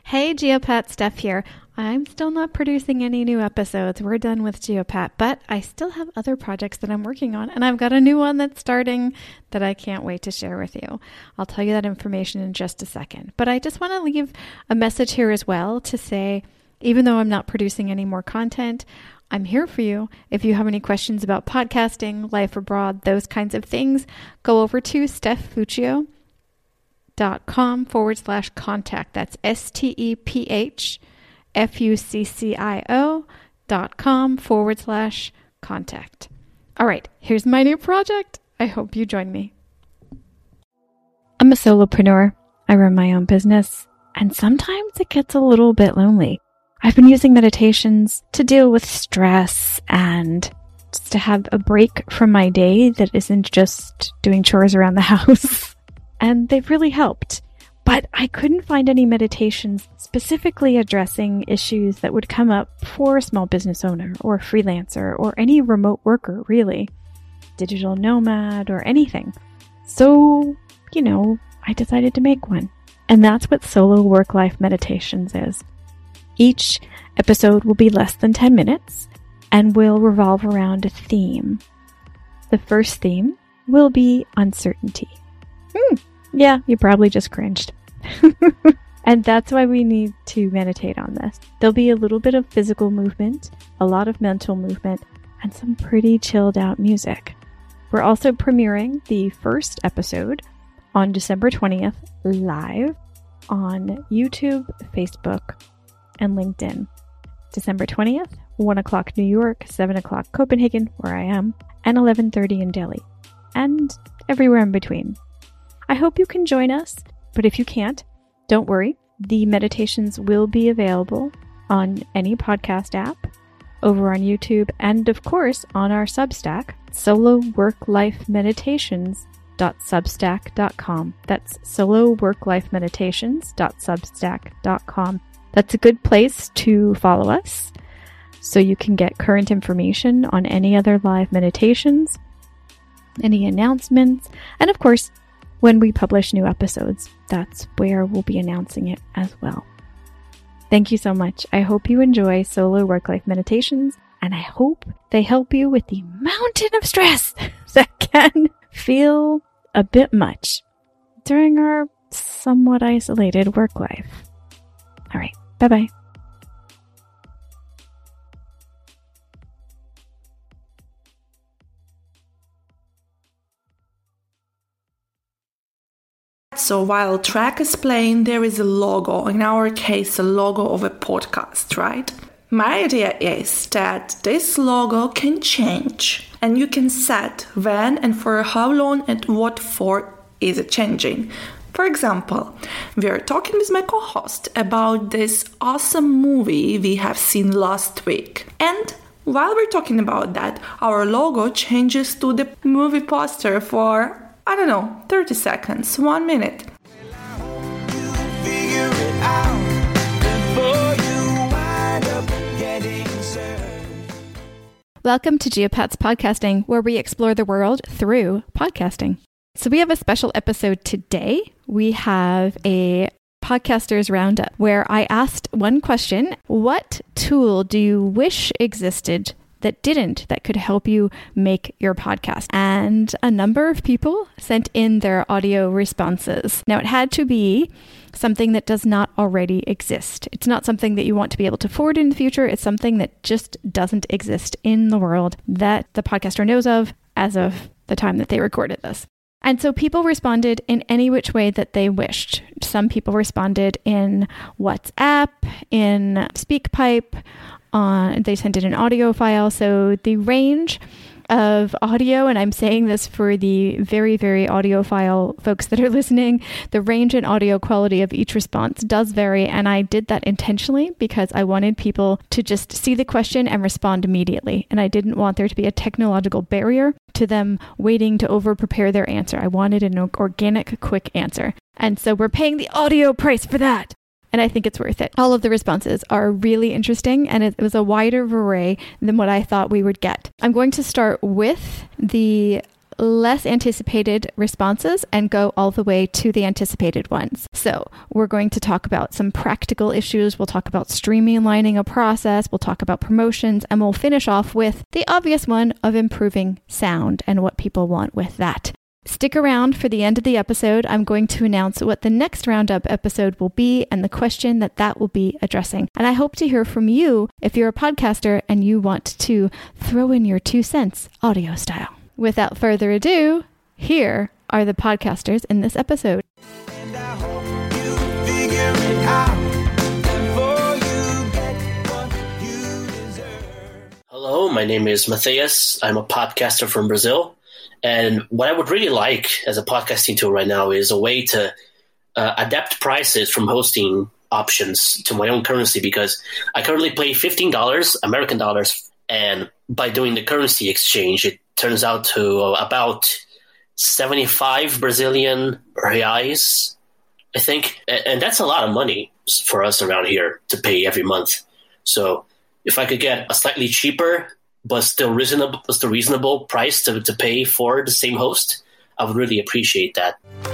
Hey, Geopat, Steph here. I'm still not producing any new episodes. We're done with Geopat, but I still have other projects that I'm working on, and I've got a new one that's starting that I can't wait to share with you. I'll tell you that information in just a second. But I just want to leave a message here as well to say, even though I'm not producing any more content, I'm here for you. If you have any questions about podcasting, life abroad, those kinds of things, go over to stephfuccio.com/contact. That's STEPHFUCCIO.com/contact. All right, here's my new project. I hope you join me. I'm a solopreneur. I run my own business, and sometimes it gets a little bit lonely. I've been using meditations to deal with stress and just to have a break from my day that isn't just doing chores around the house. And they've really helped. But I couldn't find any meditations specifically addressing issues that would come up for a small business owner or a freelancer or any remote worker, really. Digital nomad or anything. So, I decided to make one. And that's what Solo Work-Life Meditations is. Each episode will be less than 10 minutes and will revolve around a theme. The first theme will be uncertainty. Yeah, you probably just cringed. And that's why we need to meditate on this. There'll be a little bit of physical movement, a lot of mental movement, and some pretty chilled out music. We're also premiering the first episode on December 20th live on YouTube, Facebook, and LinkedIn. December 20th, 1 o'clock New York, 7 o'clock Copenhagen, where I am, and 11:30 in Delhi, and everywhere in between. I hope you can join us, but if you can't, don't worry. The meditations will be available on any podcast app, over on YouTube, and of course on our Substack, soloworklifemeditations.substack.com. That's soloworklifemeditations.substack.com. That's a good place to follow us so you can get current information on any other live meditations, any announcements, and of course, when we publish new episodes, that's where we'll be announcing it as well. Thank you so much. I hope you enjoy Solo Work-Life Meditations, and I hope they help you with the mountain of stress that can feel a bit much during our somewhat isolated work life. All right. Bye-bye. So while track is playing, there is a logo, in our case, a logo of a podcast, right? My idea is that this logo can change and you can set when and for how long and what for is it changing. For example, we are talking with my co-host about this awesome movie we have seen last week. And while we're talking about that, our logo changes to the movie poster for 30 seconds, 1 minute. Welcome to Geopat's Podcasting, where we explore the world through podcasting. So we have a special episode today. We have a Podcasters Roundup where I asked one question: what tool do you wish existed that could help you make your podcast? And a number of people sent in their audio responses. Now, it had to be something that does not already exist. It's not something that you want to be able to forward in the future. It's something that just doesn't exist in the world that the podcaster knows of as of the time that they recorded this. And so people responded in any which way that they wished. Some people responded in WhatsApp, in SpeakPipe, they sent in an audio file. So the range of audio, and I'm saying this for the very, very audiophile folks that are listening, the range and audio quality of each response does vary. And I did that intentionally because I wanted people to just see the question and respond immediately. And I didn't want there to be a technological barrier to them waiting to over-prepare their answer. I wanted an organic, quick answer. And so we're paying the audio price for that. And I think it's worth it. All of the responses are really interesting, and it was a wider array than what I thought we would get. I'm going to start with the less anticipated responses and go all the way to the anticipated ones. So we're going to talk about some practical issues. We'll talk about streamlining a process. We'll talk about promotions, and we'll finish off with the obvious one of improving sound and what people want with that. Stick around for the end of the episode. I'm going to announce what the next Roundup episode will be and the question that will be addressing. And I hope to hear from you if you're a podcaster and you want to throw in your 2 cents audio style. Without further ado, here are the podcasters in this episode. And I hope you figure it out before you get what you deserve. Hello, my name is Matthias. I'm a podcaster from Brazil. And what I would really like as a podcasting tool right now is a way to adapt prices from hosting options to my own currency, because I currently pay $15 American dollars. And by doing the currency exchange, it turns out to about 75 Brazilian reais, I think. And that's a lot of money for us around here to pay every month. So if I could get a slightly cheaper but still reasonable price to pay for the same host, I would really appreciate that.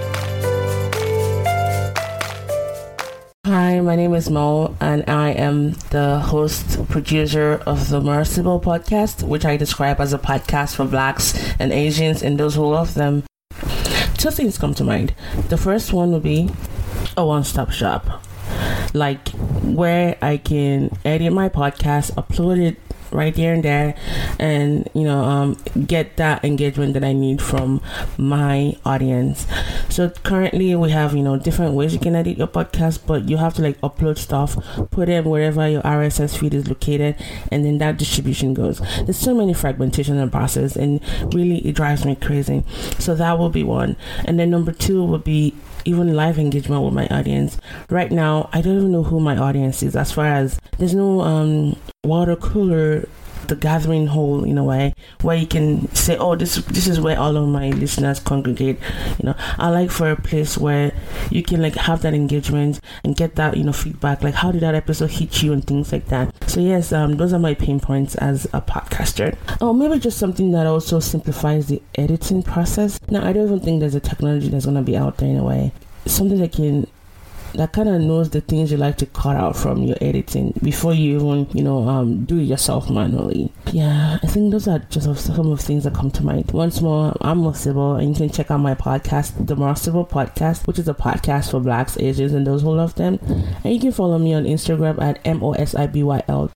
Hi, my name is Mo, and I am the producer of the Merciful podcast, which I describe as a podcast for Blacks and Asians and those who love them. 2 things come to mind. The first one would be a one-stop shop, like where I can edit my podcast, upload it right there and there, and get that engagement that I need from my audience. So currently we have different ways you can edit your podcast, but you have to upload stuff, put it wherever your RSS feed is located, and then that distribution goes. There's so many fragmentation in the process, and really it drives me crazy. So that will be one. And then number 2 would be even live engagement with my audience. Right now, I don't even know who my audience is, as far as there's no water cooler, the gathering hole in a way where you can say, oh, this is where all of my listeners congregate. I like for a place where you can have that engagement and get that feedback, like how did that episode hit you and things like that. So yes, those are my pain points as a podcaster. Oh, maybe just something that also simplifies the editing process. Now, I don't even think there's a technology that's going to be out there in a way, something that kind of knows the things you like to cut out from your editing before you even, do it yourself manually. Yeah, I think those are just some of the things that come to mind. Once more, I'm Mosible, and you can check out my podcast, The Mosible Podcast, which is a podcast for Blacks, Asians, and those who love them. And you can follow me on Instagram at MOSIBYL.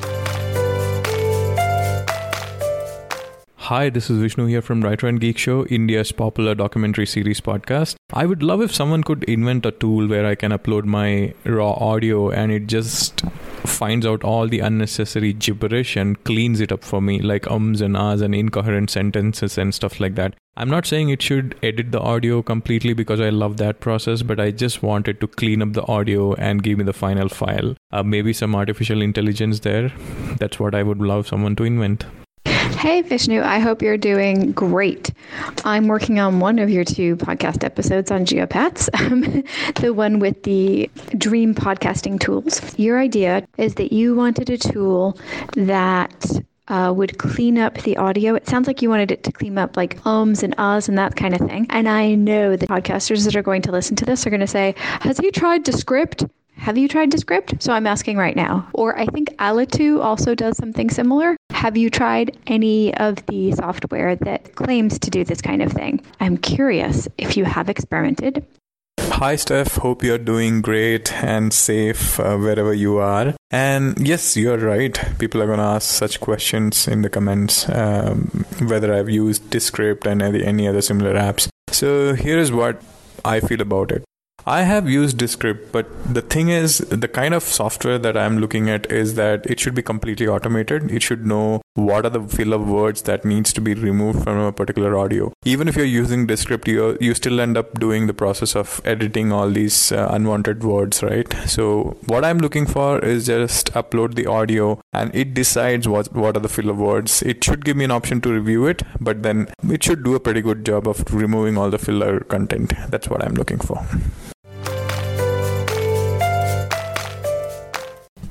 Hi, this is Vishnu here from Writer and Geek Show, India's popular documentary series podcast. I would love if someone could invent a tool where I can upload my raw audio and it just finds out all the unnecessary gibberish and cleans it up for me, like ums and ahs and incoherent sentences and stuff like that. I'm not saying it should edit the audio completely because I love that process, but I just want it to clean up the audio and give me the final file. Maybe some artificial intelligence there. That's what I would love someone to invent. Hey, Vishnu, I hope you're doing great. I'm working on one of your 2 podcast episodes on Geopats, the one with the dream podcasting tools. Your idea is that you wanted a tool that would clean up the audio. It sounds like you wanted it to clean up like ums and ahs and that kind of thing. And I know the podcasters that are going to listen to this are going to say, has he tried Descript? Have you tried Descript? So I'm asking right now. Or I think Alitu also does something similar. Have you tried any of the software that claims to do this kind of thing? I'm curious if you have experimented. Hi, Steph. Hope you're doing great and safe wherever you are. And yes, you're right. People are going to ask such questions in the comments, whether I've used Descript and any other similar apps. So here is what I feel about it. I have used Descript, but the thing is, the kind of software that I'm looking at is that it should be completely automated. It should know what are the filler words that needs to be removed from a particular audio. Even if you're using Descript, you still end up doing the process of editing all these unwanted words, right? So what I'm looking for is just upload the audio and it decides what are the filler words. It should give me an option to review it, but then it should do a pretty good job of removing all the filler content. That's what I'm looking for.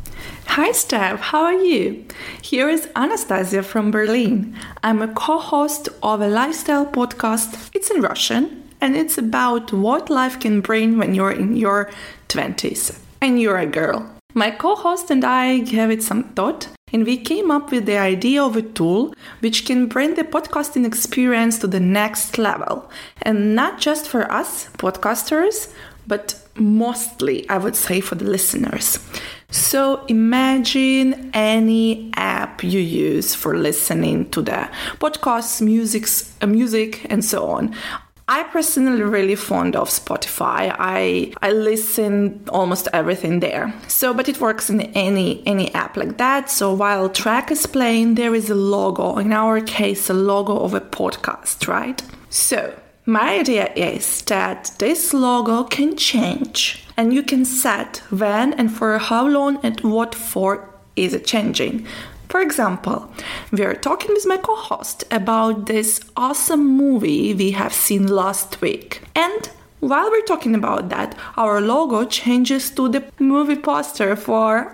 Hi Steph, how are you? Here is Anastasia from Berlin. I'm a co-host of a lifestyle podcast. It's in Russian and it's about what life can bring when you're in your 20s and you're a girl. My co-host and I gave it some thought and we came up with the idea of a tool which can bring the podcasting experience to the next level. And not just for us podcasters, but mostly, I would say, for the listeners. So imagine any app you use for listening to the podcasts, music, and so on. I personally really fond of Spotify. I listen almost everything there. So, but it works in any app like that. So while track is playing, there is a logo. In our case, a logo of a podcast, right? So my idea is that this logo can change and you can set when and for how long and what for is it changing. For example, we are talking with my co-host about this awesome movie we have seen last week. And while we're talking about that, our logo changes to the movie poster for,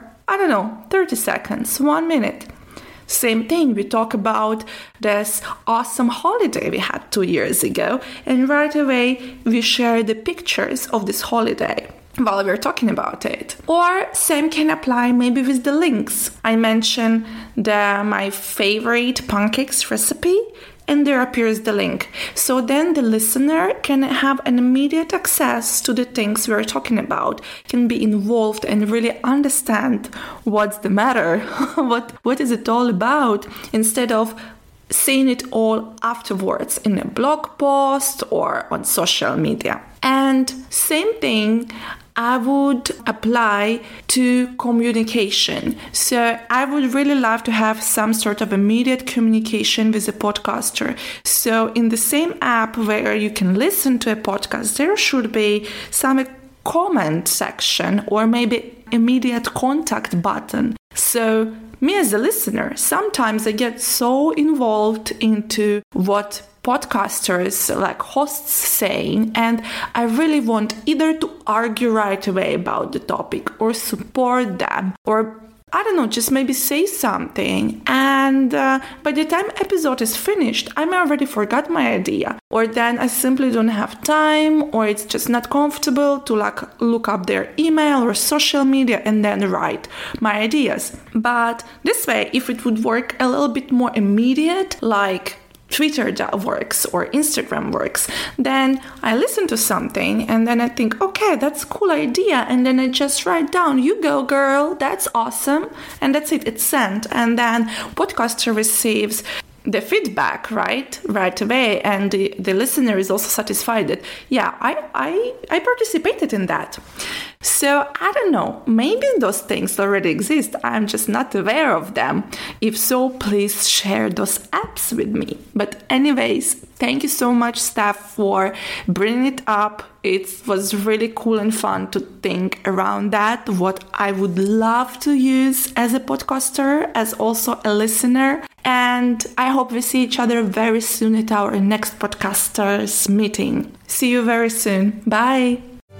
30 seconds, 1 minute. Same thing, we talk about this awesome holiday we had 2 years ago, and right away we share the pictures of this holiday while we're talking about it. Or same can apply maybe with the links. I mention my favorite pancakes recipe, and there appears the link. So then the listener can have an immediate access to the things we're talking about, can be involved and really understand what's the matter, what is it all about, instead of seeing it all afterwards in a blog post or on social media. And same thing I would apply to communication. So I would really love to have some sort of immediate communication with a podcaster. So in the same app where you can listen to a podcast, there should be some comment section or maybe immediate contact button. So me as a listener, sometimes I get so involved into what podcasters like hosts saying, and I really want either to argue right away about the topic or support them or just maybe say something, and by the time episode is finished I may already forgot my idea, or then I simply don't have time, or it's just not comfortable to look up their email or social media and then write my ideas. But this way, if it would work a little bit more immediate, like Twitter that works or Instagram works, then I listen to something and then I think, okay, that's a cool idea, and then I just write down, you go girl, that's awesome, and that's it, it's sent. And then podcaster receives the feedback right away, and the listener is also satisfied that I participated in that. So I don't know, maybe those things already exist, I'm just not aware of them. If so, please share those apps with me. But anyways, thank you so much, Steph, for bringing it up. It was really cool and fun to think around that, what I would love to use as a podcaster, as also a listener. And I hope we see each other very soon at our next podcasters meeting. See you very soon. Bye.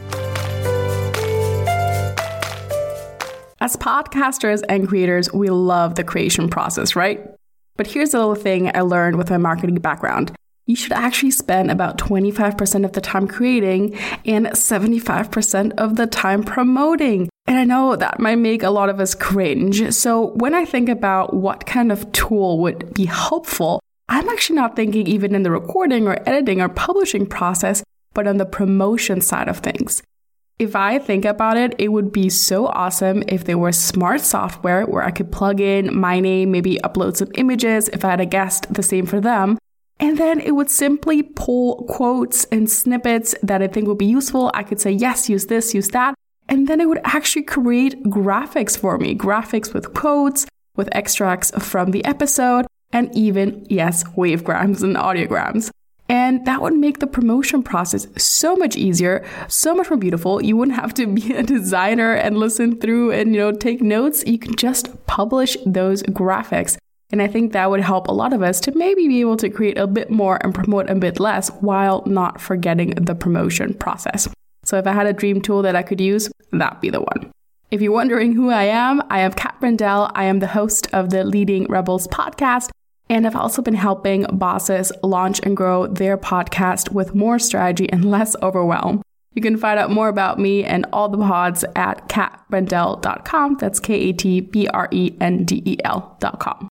As podcasters and creators, we love the creation process, right? But here's a little thing I learned with my marketing background. You should actually spend about 25% of the time creating and 75% of the time promoting. And I know that might make a lot of us cringe. So when I think about what kind of tool would be helpful, I'm actually not thinking even in the recording or editing or publishing process, but on the promotion side of things. If I think about it, it would be so awesome if there was smart software where I could plug in my name, maybe upload some images if I had a guest, the same for them. And then it would simply pull quotes and snippets that I think would be useful. I could say, yes, use this, use that. And then it would actually create graphics for me, graphics with quotes, with extracts from the episode, and even, yes, wavegrams and audiograms. And that would make the promotion process so much easier, so much more beautiful. You wouldn't have to be a designer and listen through and, take notes. You can just publish those graphics. And I think that would help a lot of us to maybe be able to create a bit more and promote a bit less while not forgetting the promotion process. So if I had a dream tool that I could use, that'd be the one. If you're wondering who I am Kat Brendel. I am the host of the Leading Rebels podcast, and I've also been helping bosses launch and grow their podcast with more strategy and less overwhelm. You can find out more about me and all the pods at katbrendel.com. That's KATBRENDEL.com.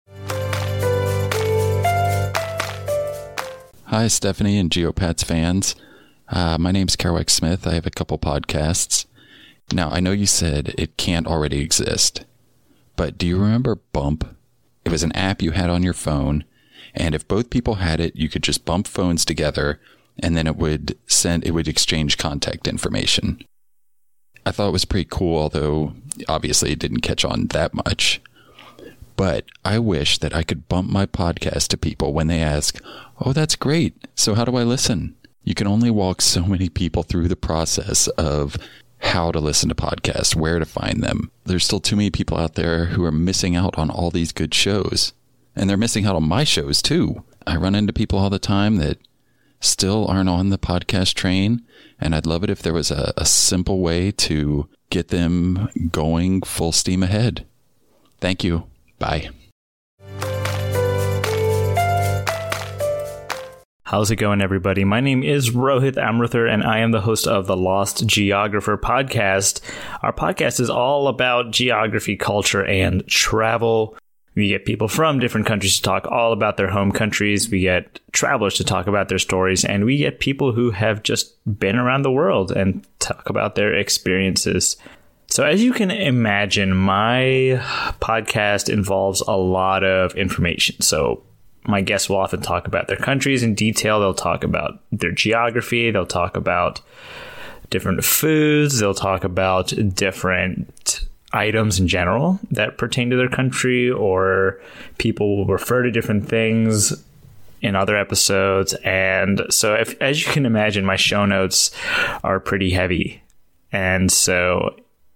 Hi, Stephanie and Geopats fans. My name's Kerouac Smith. I have a couple podcasts. Now, I know you said it can't already exist, but do you remember Bump? It was an app you had on your phone, and if both people had it, you could just bump phones together, and then it would exchange contact information. I thought it was pretty cool, although obviously it didn't catch on that much. But I wish that I could bump my podcast to people when they ask, "Oh, that's great. So how do I listen?" You can only walk so many people through the process of how to listen to podcasts, where to find them. There's still too many people out there who are missing out on all these good shows. And they're missing out on my shows too. I run into people all the time that still aren't on the podcast train, and I'd love it if there was a simple way to get them going full steam ahead. Thank you. Bye. How's it going, everybody? My name is Rohit Amruther, and I am the host of the Lost Geographer podcast. Our podcast is all about geography, culture, and travel. We get people from different countries to talk all about their home countries. We get travelers to talk about their stories, and we get people who have just been around the world and talk about their experiences. So as you can imagine, my podcast involves a lot of information. So my guests will often talk about their countries in detail. They'll talk about their geography. They'll talk about different foods. They'll talk about different items in general that pertain to their country, or people will refer to different things in other episodes. And so as you can imagine, my show notes are pretty heavy. And so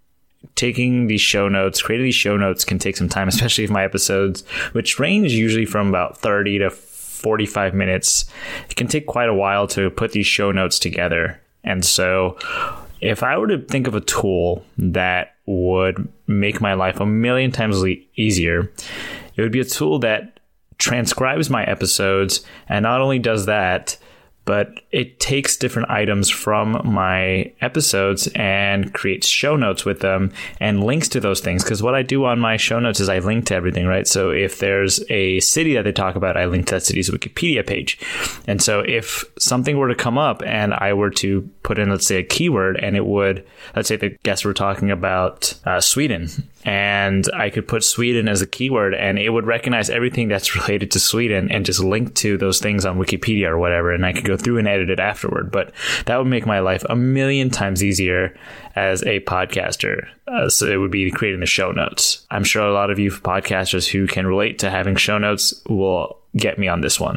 creating these show notes can take some time, especially if my episodes, which range usually from about 30 to 45 minutes, it can take quite a while to put these show notes together. And so if I were to think of a tool that would make my life a million times easier, it would be a tool that transcribes my episodes, and not only does that, but it takes different items from my episodes and creates show notes with them and links to those things. Because what I do on my show notes is I link to everything, right? So if there's a city that they talk about, I link to that city's Wikipedia page. And so if something were to come up and I were to put in, let's say, a keyword, and it would, let's say the guests were talking about Sweden, and I could put Sweden as a keyword, and it would recognize everything that's related to Sweden and just link to those things on Wikipedia or whatever, and I could go through and edit it afterward. But that would make my life a million times easier as a podcaster. So it would be creating the show notes. I'm sure a lot of you podcasters who can relate to having show notes will get me on this one.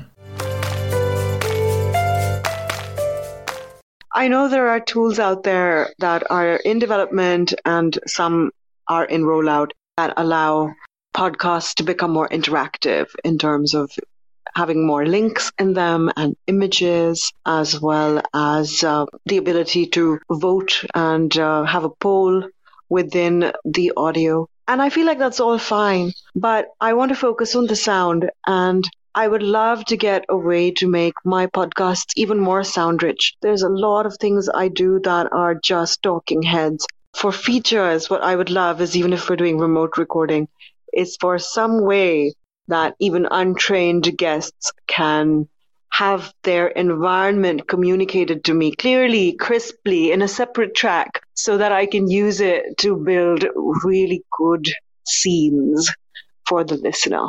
I know there are tools out there that are in development and some are in rollout that allow podcasts to become more interactive in terms of having more links in them and images, as well as the ability to vote and have a poll within the audio. And I feel like that's all fine, but I want to focus on the sound, and I would love to get a way to make my podcasts even more sound rich. There's a lot of things I do that are just talking heads. For features, what I would love is, even if we're doing remote recording, is for some way that even untrained guests can have their environment communicated to me clearly, crisply, in a separate track, so that I can use it to build really good scenes for the listener.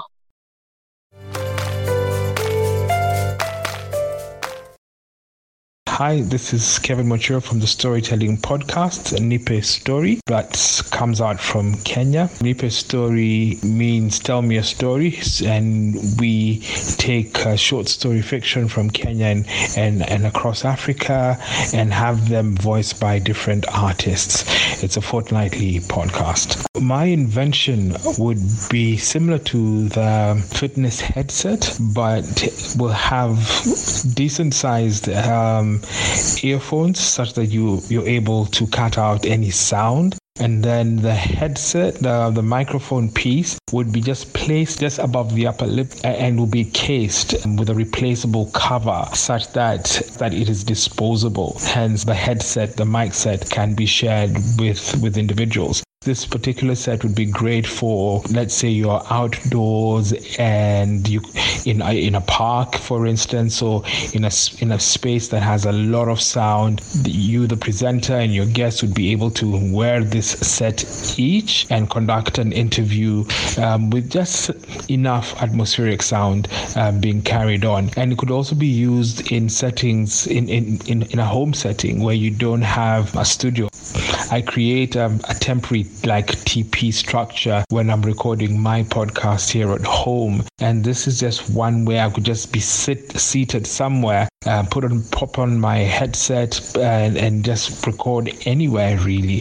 Hi, this is Kevin Mature from the storytelling podcast, Nipe Story, that comes out from Kenya. Nipe Story means tell me a story, and we take short story fiction from Kenya and across Africa and have them voiced by different artists. It's a fortnightly podcast. My invention would be similar to the fitness headset, but will have decent sized earphones such that you're able to cut out any sound. And then the headset, the microphone piece would be just placed just above the upper lip and will be cased with a replaceable cover such that it is disposable. Hence, the headset, the mic set can be shared with individuals. This particular set would be great for, let's say, you're outdoors and you in a park, for instance, or in a space that has a lot of sound. You, the presenter, and your guests would be able to wear this set each and conduct an interview with just enough atmospheric sound being carried on. And it could also be used in settings in a home setting where you don't have a studio. I create a temporary like TP structure when I'm recording my podcast here at home, and this is just one way I could just be seated somewhere, pop on my headset and just record anywhere really.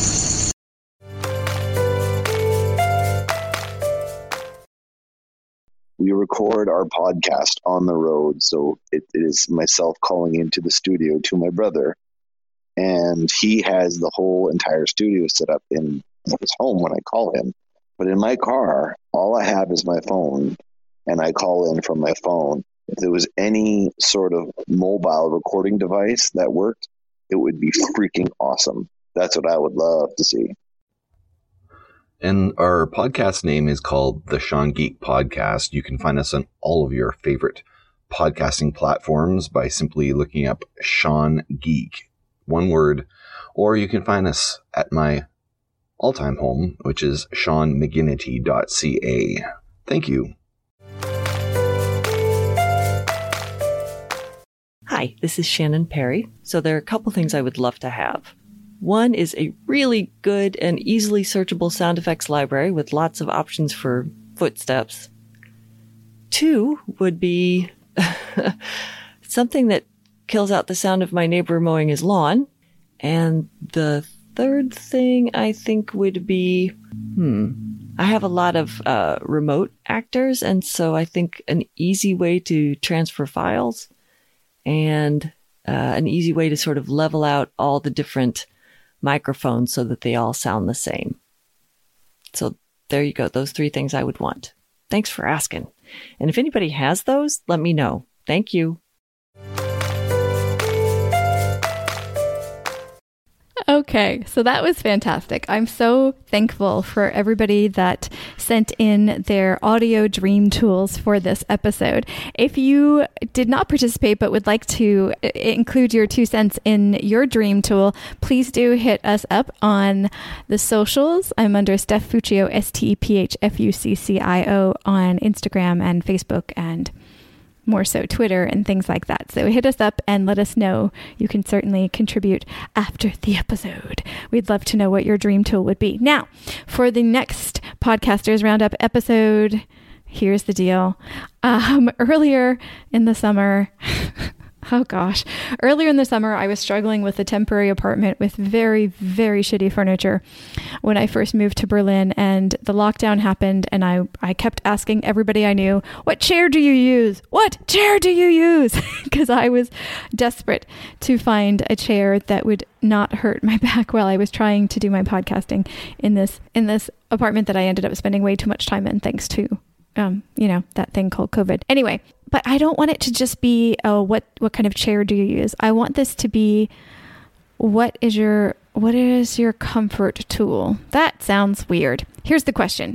We record our podcast on the road, so it is myself calling into the studio to my brother, and he has the whole entire studio set up in his home when I call him. But in my car, all I have is my phone, and I call in from my phone. If there was any sort of mobile recording device that worked, it would be freaking awesome. That's what I would love to see. And our podcast name is called The Sean Geek Podcast. You can find us on all of your favorite podcasting platforms by simply looking up Sean Geek, one word, or you can find us at my all-time home, which is seanmcginnity.ca. Thank you. Hi, this is Shannon Perry. So there are a couple things I would love to have. One is a really good and easily searchable sound effects library with lots of options for footsteps. Two would be something that kills out the sound of my neighbor mowing his lawn. And the third thing I think would be, I have a lot of remote actors, and so I think an easy way to transfer files and an easy way to sort of level out all the different microphones so that they all sound the same. So there you go. Those three things I would want. Thanks for asking. And if anybody has those, let me know. Thank you. Okay, so that was fantastic. I'm so thankful for everybody that sent in their audio dream tools for this episode. If you did not participate but would like to include your 2 cents in your dream tool, please do hit us up on the socials. I'm under Steph Fuccio, STEPHFUCCIO on Instagram and Facebook and more so Twitter and things like that. So hit us up and let us know. You can certainly contribute after the episode. We'd love to know what your dream tool would be. Now, for the next Podcasters Roundup episode, here's the deal. Earlier in the summer, I was struggling with a temporary apartment with very, very shitty furniture when I first moved to Berlin, and the lockdown happened, and I kept asking everybody I knew, what chair do you use? What chair do you use? Because I was desperate to find a chair that would not hurt my back while I was trying to do my podcasting in this apartment that I ended up spending way too much time in, thanks to that thing called COVID. Anyway, but I don't want it to just be, what kind of chair do you use? I want this to be, what is your comfort tool? That sounds weird. Here is the question.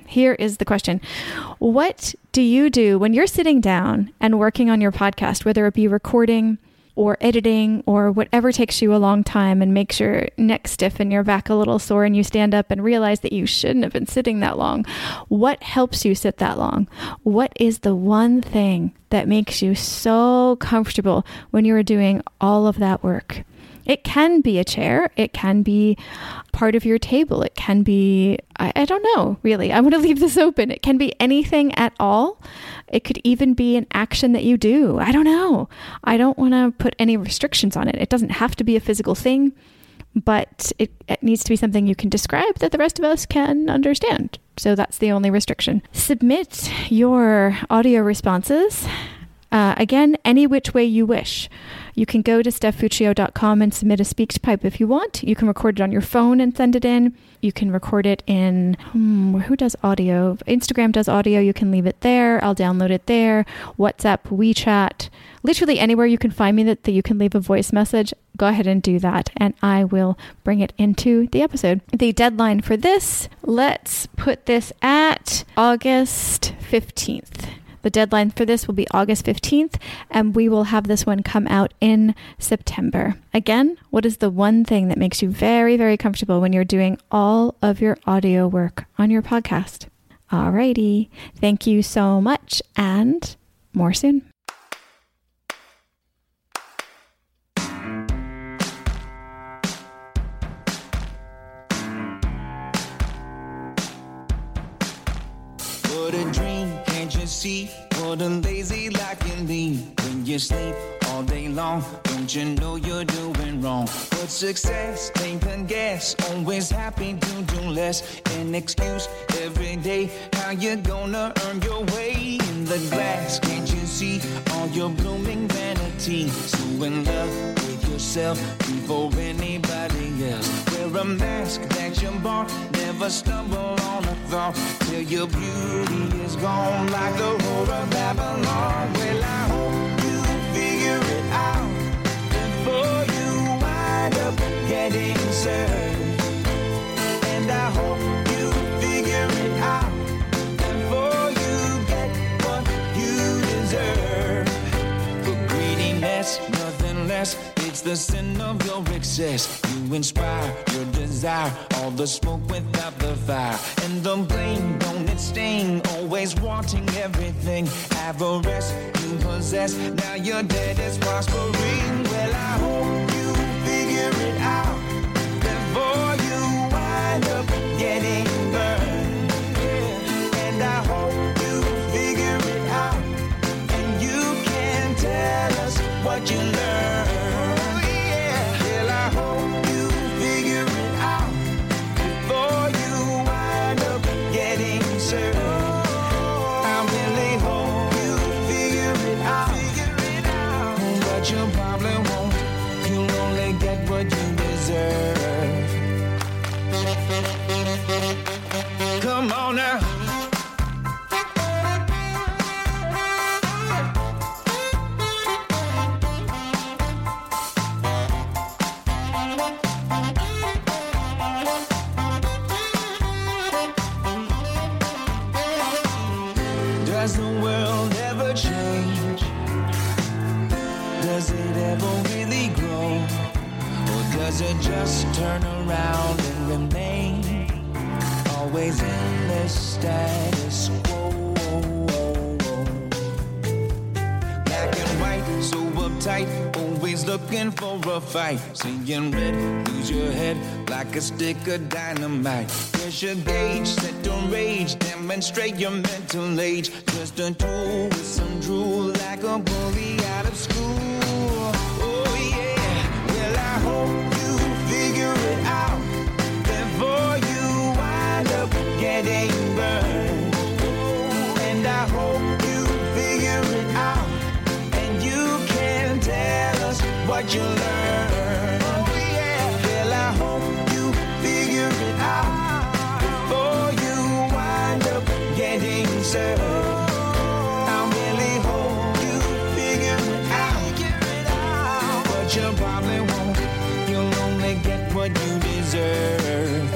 What do you do when you're sitting down and working on your podcast, whether it be recording or editing or whatever takes you a long time and makes your neck stiff and your back a little sore and you stand up and realize that you shouldn't have been sitting that long? What helps you sit that long? What is the one thing that makes you so comfortable when you're doing all of that work? It can be a chair. It can be part of your table. It can be, I don't know, really. I want to leave this open. It can be anything at all. It could even be an action that you do. I don't know. I don't want to put any restrictions on it. It doesn't have to be a physical thing, but it needs to be something you can describe that the rest of us can understand. So that's the only restriction. Submit your audio responses. Again, any which way you wish. You can go to stephfuccio.com and submit a SpeakPipe if you want. You can record it on your phone and send it in. You can record it in, who does audio? Instagram does audio. You can leave it there. I'll download it there. WhatsApp, WeChat, literally anywhere you can find me that you can leave a voice message. Go ahead and do that, and I will bring it into the episode. The deadline for this, let's put this at August 15th. The deadline for this will be August 15th, and we will have this one come out in September. Again, what is the one thing that makes you very, very comfortable when you're doing all of your audio work on your podcast? Alrighty. Thank you so much, and more soon. What a dream, can't you see? What a lazy life can be. When you sleep all day long, don't you know you're doing wrong? But success, think and guess, always happy to do less. An excuse every day, how you gonna earn your way in the glass? Can't you see all your blooming vanity? So in love with yourself before anybody else. Wear a mask that you bought, never stumble on a thought till your beauty is gone like the road of Babylon. Well, I hope you figure it out before you wind up getting served. And I hope you figure it out before you get what you deserve. For greediness, nothing less. It's the sin of your excess. You inspire your desire, all the smoke without the fire. And the blame, don't it sting? Always wanting everything. Avarice you possess, now your debt is prospering. Well, I hope you figure it out before you wind up getting burned. And I hope you figure it out, and you can tell us what you learned. You probably won't. You'll only get what you deserve. Come on now. Does the world ever change? Does it ever really grow? Or does it just turn around and remain always in the status quo? Black and white, so uptight, always looking for a fight. Seeing red, lose your head like a stick of dynamite. Press your gauge, set to rage, demonstrate your mental age. Just a tool with some drool like a bully out of school. Oh yeah, well I hope you figure it out before you wind up getting burned. And I hope you figure it out, and you can tell us what you learned. Oh yeah, well I hope you figure it out before you wind up getting served. You probably won't. You'll only get what you deserve.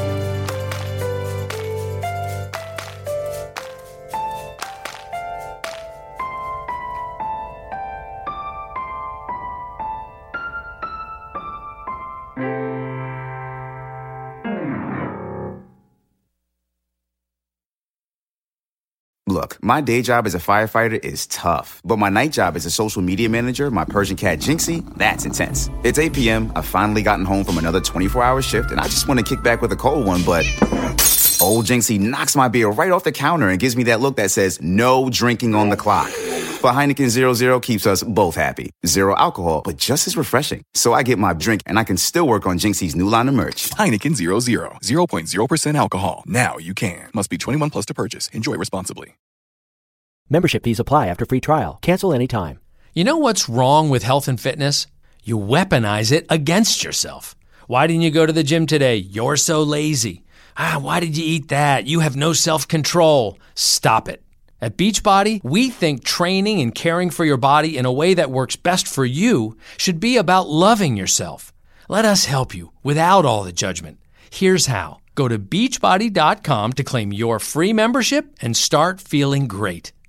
Look, my day job as a firefighter is tough, but my night job as a social media manager, my Persian cat Jinxie, that's intense. It's 8 p.m., I've finally gotten home from another 24-hour shift, and I just want to kick back with a cold one, but old Jinxie knocks my beer right off the counter and gives me that look that says, no drinking on the clock. But Heineken 0.0 keeps us both happy. Zero alcohol, but just as refreshing. So I get my drink, and I can still work on Jinxie's new line of merch. Heineken 0.0, 0.0% alcohol. Now you can. Must be 21 plus to purchase. Enjoy responsibly. Membership fees apply after free trial. Cancel anytime. You know what's wrong with health and fitness? You weaponize it against yourself. Why didn't you go to the gym today? You're so lazy. Why did you eat that? You have no self-control. Stop it. At Beachbody, we think training and caring for your body in a way that works best for you should be about loving yourself. Let us help you without all the judgment. Here's how. Go to beachbody.com to claim your free membership and start feeling great.